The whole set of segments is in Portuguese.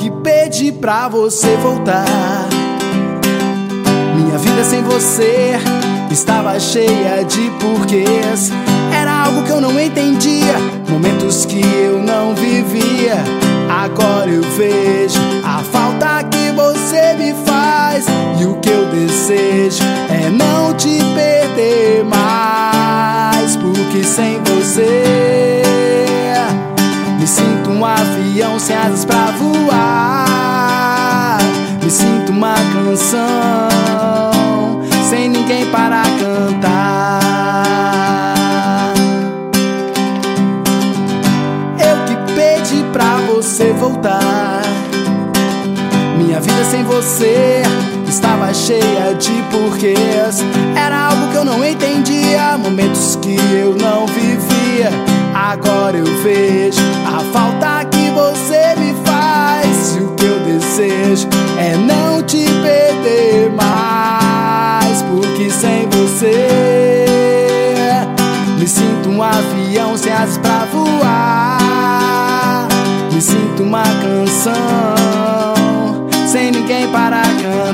que pedi pra você voltar. Minha vida sem você estava cheia de porquês. Era algo que eu não entendia, momentos que eu não vivia. Agora eu vejo a falta que você me faz, e o que eu desejo é não te perder mais. Porque sem você me sinto um avião sem asas pra voar. Me sinto uma canção sem ninguém para cantar. Eu que pedi pra você voltar. Minha vida sem você estava cheia de porquês. Era algo que eu não entendia, momentos que eu não vivia. Agora eu vejo a falta que você me faz, e o que eu desejo é não te perder mais. Porque sem você me sinto um avião sem asas pra voar. Me sinto uma canção sem ninguém para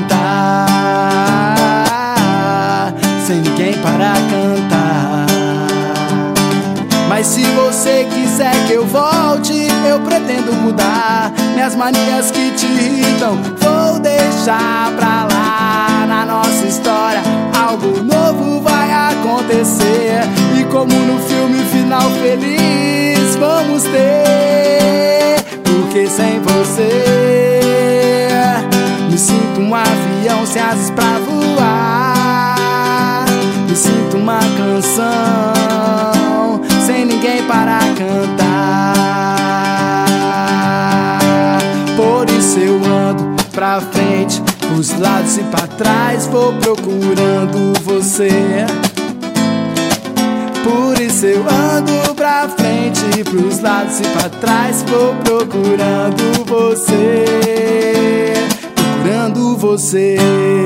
cantar. Sem ninguém para cantar. Mas se você quiser que eu volte, eu pretendo mudar minhas manias que te irritam. Vou deixar pra lá. Na nossa história algo novo vai acontecer, e como no filme final feliz vamos ter. Porque sem você me sinto um avião sem asas pra voar. Me sinto uma canção sem ninguém para cantar. Por isso eu ando pra frente, pros lados e pra trás, vou procurando você. Por isso eu ando pra frente, pros lados e pra trás, vou procurando você. Procurando você.